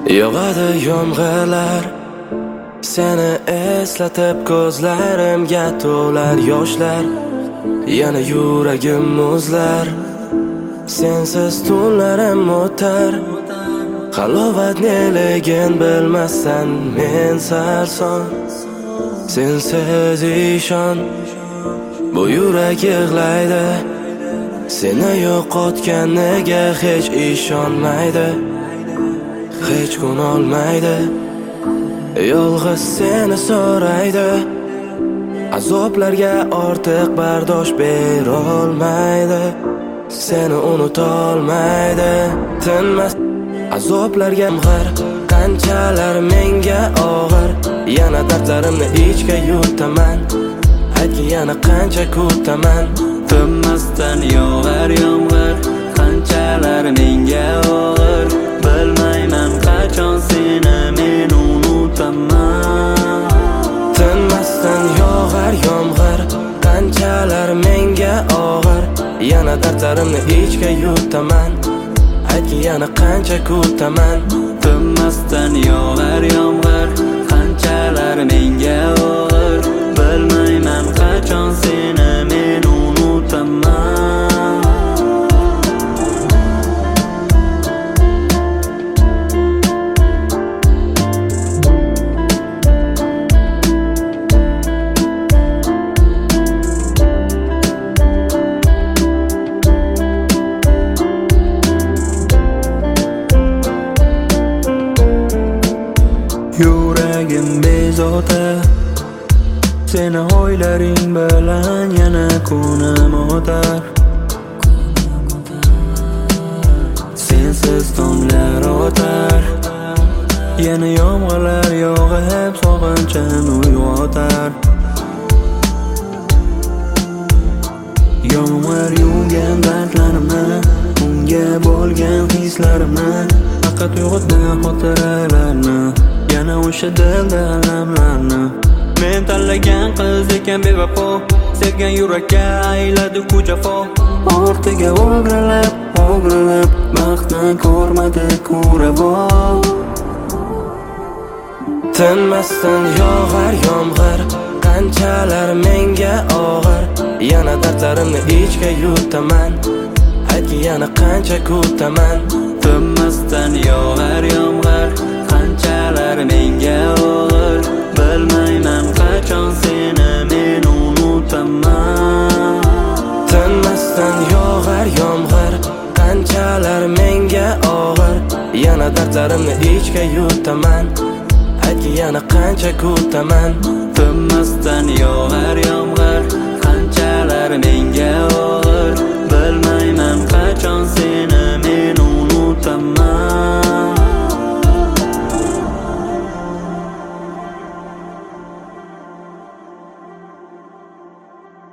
Yog'adi yomg'irlar, seni eslatib ko'zlarimga to'lar yoshlar. Yana yuragim muzlar, sensiz tunlarim o'tar. Halovat neligin bilmassan men sarson. Sensiz ishon, bu yurak yig'laydi. Seni yo'qotganiga hech ishonmaydi, hech kun olmaydi. Yolg'iz seni so'raydi, azoblarga ortiq bardosh berolmaydi. Seni unutolmaydi, tinmas azoblarga g'ar. Qanchalar menga og'ir, yana dardlarimni ichga yutaman. Aytgin yana qancha kutaman. Tinmasdan yog'ar yomg'ir, qanchalar menga og'ir. Bilmayman qachon seni men unutaman. Tinmasdan yog'ar yomg'ir, qanchalar menga og'ir. Yana dardlarimni ichga yutaman. Aytgin yana qancha kutaman. Tinmasdan yog'ar yomg'ir, qanchalar menga og'ir. Bilmayman qachon seni men unutaman. Yuragim bezovta, seni o'ylaring bilan yana kunim o'tar. Sensiz tonglar o'tar, yana yomg'irlar yog'ib sog'inchim uyg'otar. Yomg'ir yuvgan dardlarimni, unga bo'lgan hislarimni, faqat uyg'otdi xotiralarni, yana o'sha dilda alamlarni. Men tanlagan qiz ekan bevafo, sevgan yurakka ayladi ku jafo. Ortiga o'g'rilib, o'g'rilib, baxtni ko'rmadi ku ravo. Tinmasdan yog'ar yomg'ir, qanchalar menga og'ir. Yana dardlarimni ichga yutaman. Aytgin yana qancha kutaman. Tinmasdan yog'ar yomg'ir, qanchalar menga og'ir. Bilmayman qachon seni men unutaman. Tinmasdan yog'ar yomg'ir, qanchalar menga og'ir. Yana dardlarimni ichga yutaman. Aytgin yana qancha kutaman. Tinmasdan yog'ar yomg'ir, qanchalar menga og'ir. Bilmayman qachon